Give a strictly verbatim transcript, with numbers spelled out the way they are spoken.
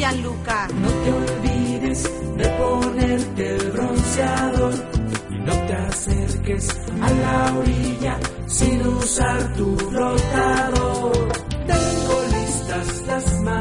Gianluca. No te olvides de ponerte el bronceador y no te acerques a la orilla sin usar tu flotador. Tengo listas las manos